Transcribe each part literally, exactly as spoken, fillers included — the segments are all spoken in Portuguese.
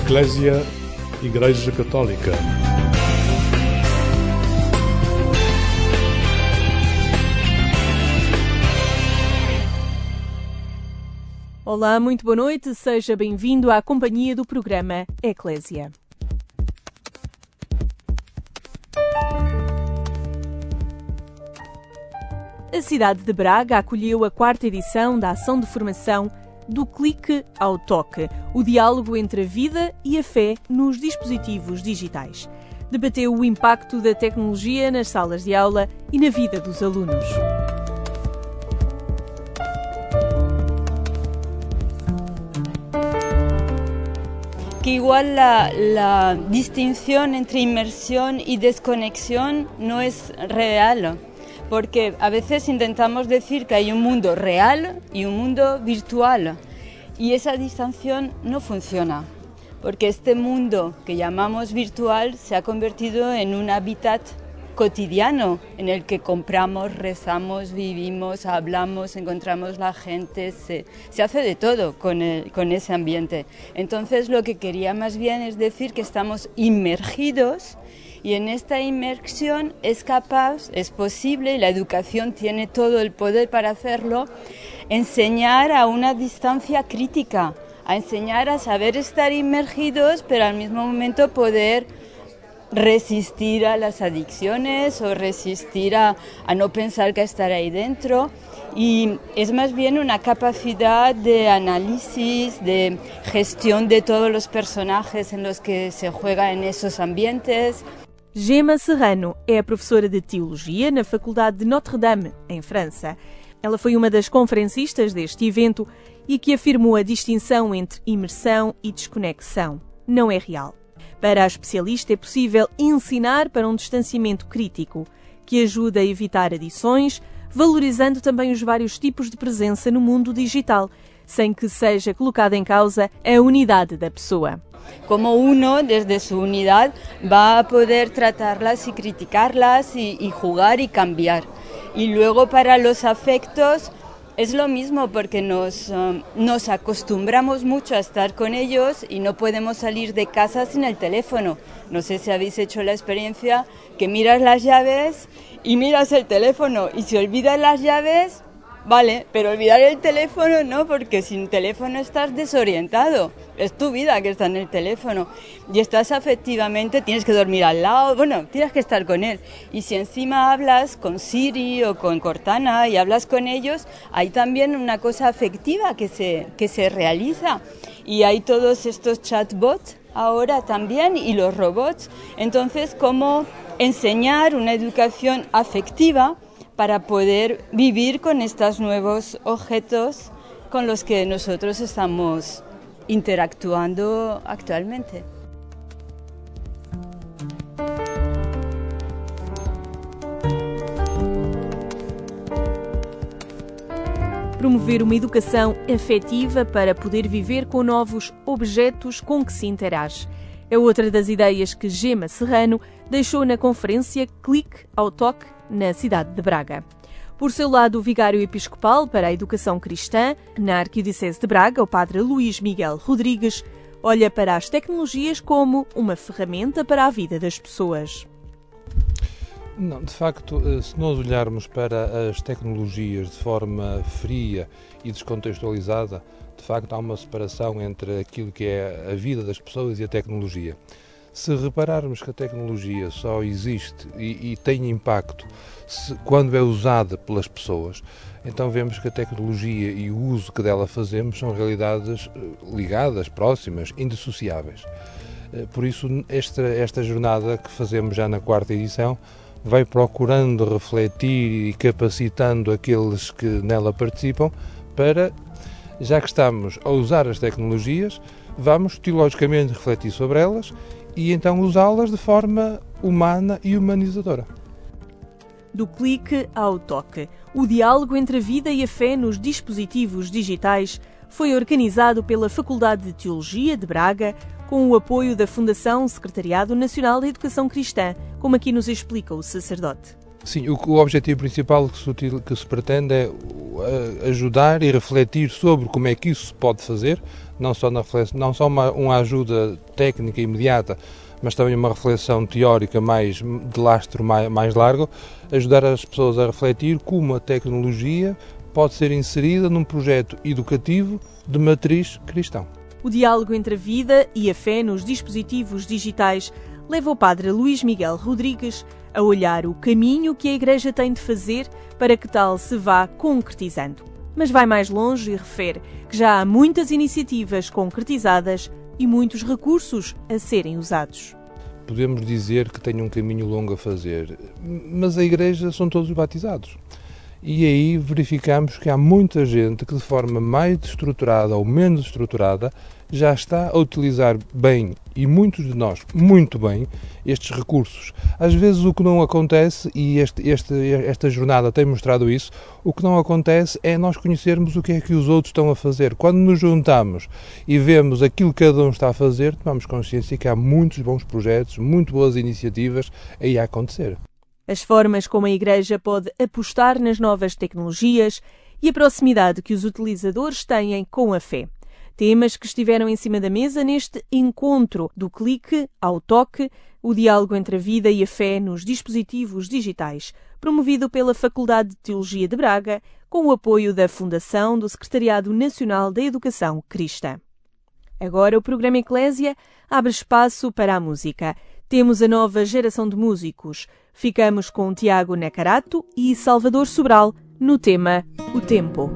Eclésia, Igreja Católica. Olá, muito boa noite, seja bem-vindo à companhia do programa Eclésia. A cidade de Braga acolheu a quarta edição da ação de formação Do Clique ao Toque, o diálogo entre a vida e a fé nos dispositivos digitais. Debateu o impacto da tecnologia nas salas de aula e na vida dos alunos. Que igual la, la distinción entre inmersión y desconexión no es real, porque a veces intentamos decir que hay un mundo real y un mundo virtual, y esa distinción no funciona, porque este mundo que llamamos virtual se ha convertido en un hábitat cotidiano en el que compramos, rezamos, vivimos, hablamos, encontramos la gente, se, se hace de todo con, el, con ese ambiente. Entonces lo que quería más bien es decir que estamos inmergidos y en esta inmersión es capaz, es posible, y la educación tiene todo el poder para hacerlo, enseñar a una distancia crítica, a enseñar a saber estar inmergidos pero al mismo momento poder resistir a las adicciones o resistir a, a no pensar que estar ahí dentro, y es más bien una capacidad de análisis, de gestión de todos los personajes en los que se juega en esos ambientes. Gemma Serrano é a professora de Teologia na Faculdade de Notre-Dame, em França. Ela foi uma das conferencistas deste evento e que afirmou a distinção entre imersão e desconexão. Não é real. Para a especialista, é possível ensinar para um distanciamento crítico, que ajuda a evitar adições, valorizando também os vários tipos de presença no mundo digital, sem que seja colocada em causa a unidade da pessoa. Como uno, desde su unidad, va a poder tratarlas y criticarlas y, y jugar y cambiar. Y luego para los afectos es lo mismo, porque nos, um, nos acostumbramos mucho a estar con ellos y no podemos salir de casa sin el teléfono. No sé si habéis hecho la experiencia que miras las llaves y miras el teléfono, y si olvidas las llaves, vale, pero olvidar el teléfono no, porque sin teléfono estás desorientado. Es tu vida que está en el teléfono y estás afectivamente, tienes que dormir al lado, bueno, tienes que estar con él. Y si encima hablas con Siri o con Cortana y hablas con ellos, hay también una cosa afectiva que se, que se realiza. Y hay todos estos chatbots ahora también y los robots. Entonces, ¿cómo enseñar una educación afectiva para poder vivir con estos nuevos objetos con los que nosotros estamos interactuando actualmente? Promover uma educação afetiva para poder viver com novos objetos com que se interage. É outra das ideias que Gemma Serrano deixou na conferência Clique ao Toque, na cidade de Braga. Por seu lado, o vigário episcopal para a educação cristã, na Arquidiocese de Braga, o padre Luís Miguel Rodrigues, olha para as tecnologias como uma ferramenta para a vida das pessoas. Não, de facto, se nós olharmos para as tecnologias de forma fria e descontextualizada, de facto há uma separação entre aquilo que é a vida das pessoas e a tecnologia. Se repararmos que a tecnologia só existe e, e tem impacto se, quando é usada pelas pessoas, então vemos que a tecnologia e o uso que dela fazemos são realidades ligadas, próximas, indissociáveis. Por isso, esta, esta jornada que fazemos já na quarta edição vai procurando refletir e capacitando aqueles que nela participam para, já que estamos a usar as tecnologias, vamos teologicamente refletir sobre elas e então usá-las de forma humana e humanizadora. Do clique ao toque, o diálogo entre a vida e a fé nos dispositivos digitais foi organizado pela Faculdade de Teologia de Braga, com o apoio da Fundação Secretariado Nacional da Educação Cristã, como aqui nos explica o sacerdote. Sim, o, o objetivo principal que se, util, que se pretende é ajudar e refletir sobre como é que isso se pode fazer, não só, na reflexão, não só uma, uma ajuda técnica imediata, mas também uma reflexão teórica mais de lastro mais, mais largo, ajudar as pessoas a refletir como a tecnologia pode ser inserida num projeto educativo de matriz cristã. O diálogo entre a vida e a fé nos dispositivos digitais leva o padre Luís Miguel Rodrigues a olhar o caminho que a Igreja tem de fazer para que tal se vá concretizando. Mas vai mais longe e refere que já há muitas iniciativas concretizadas e muitos recursos a serem usados. Podemos dizer que tem um caminho longo a fazer, mas a Igreja são todos batizados. E aí verificamos que há muita gente que de forma mais estruturada ou menos estruturada já está a utilizar bem, e muitos de nós, muito bem, estes recursos. Às vezes o que não acontece, e este, este, esta jornada tem mostrado isso, o que não acontece é nós conhecermos o que é que os outros estão a fazer. Quando nos juntamos e vemos aquilo que cada um está a fazer, tomamos consciência que há muitos bons projetos, muito boas iniciativas aí a acontecer. As formas como a Igreja pode apostar nas novas tecnologias e a proximidade que os utilizadores têm com a fé. Temas que estiveram em cima da mesa neste encontro do clique ao toque, o diálogo entre a vida e a fé nos dispositivos digitais, promovido pela Faculdade de Teologia de Braga, com o apoio da Fundação do Secretariado Nacional da Educação Cristã. Agora o programa Eclésia abre espaço para a música. Temos a nova geração de músicos. Ficamos com Tiago Nacarato e Salvador Sobral no tema O Tempo.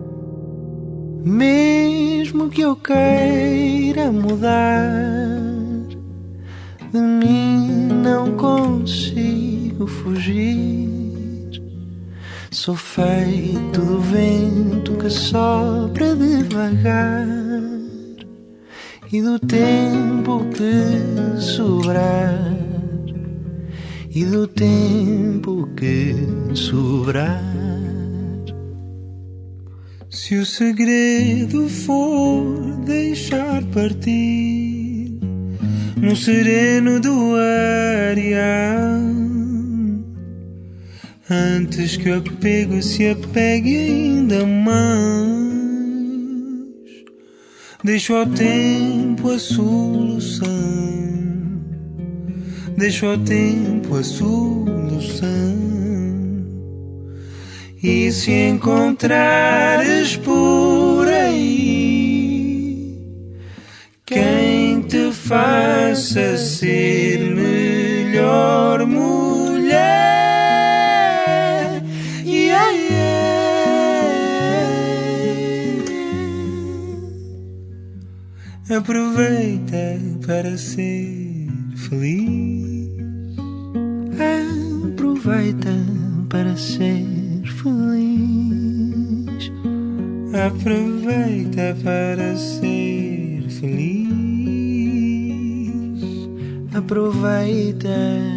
Mesmo que eu queira mudar, de mim não consigo fugir. Sou feito do vento que sopra devagar e do tempo que sobrar, e do tempo que sobrar. Se o segredo for deixar partir no sereno do areal, antes que o apego se apegue ainda mais, deixo ao tempo a solução, deixo ao tempo a solução. E se encontrares por aí quem te faça ser melhor mulher, yeah, yeah. Aproveita para ser feliz, aproveita para ser feliz, aproveita para ser feliz, aproveita.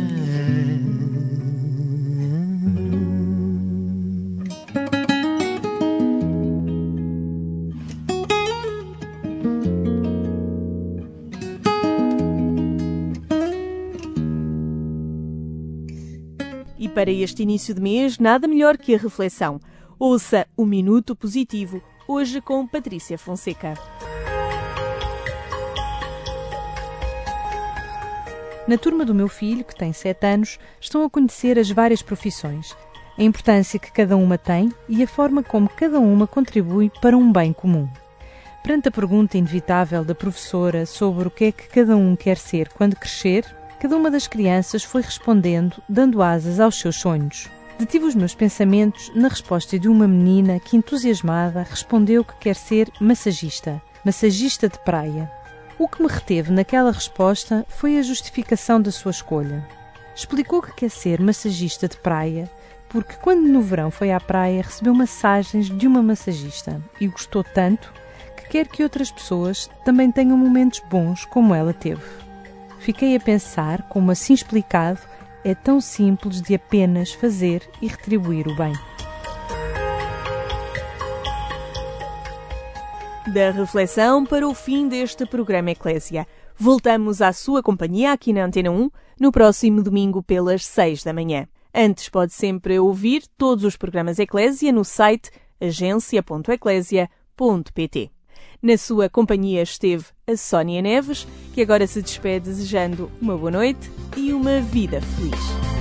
E para este início de mês, nada melhor que a reflexão. Ouça o Minuto Positivo, hoje com Patrícia Fonseca. Na turma do meu filho, que tem sete anos, estão a conhecer as várias profissões, a importância que cada uma tem e a forma como cada uma contribui para um bem comum. Perante a pergunta inevitável da professora sobre o que é que cada um quer ser quando crescer, cada uma das crianças foi respondendo, dando asas aos seus sonhos. Detive os meus pensamentos na resposta de uma menina que, entusiasmada, respondeu que quer ser massagista, massagista de praia. O que me reteve naquela resposta foi a justificação da sua escolha. Explicou que quer ser massagista de praia porque, quando no verão foi à praia, recebeu massagens de uma massagista e gostou tanto que quer que outras pessoas também tenham momentos bons como ela teve. Fiquei a pensar como, assim explicado, é tão simples de apenas fazer e retribuir o bem. Da reflexão para o fim deste programa Eclésia. Voltamos à sua companhia aqui na Antena um no próximo domingo pelas seis da manhã. Antes, pode sempre ouvir todos os programas Eclésia no site agência ponto eclésia ponto pt. Na sua companhia esteve a Sónia Neves, que agora se despede desejando uma boa noite e uma vida feliz.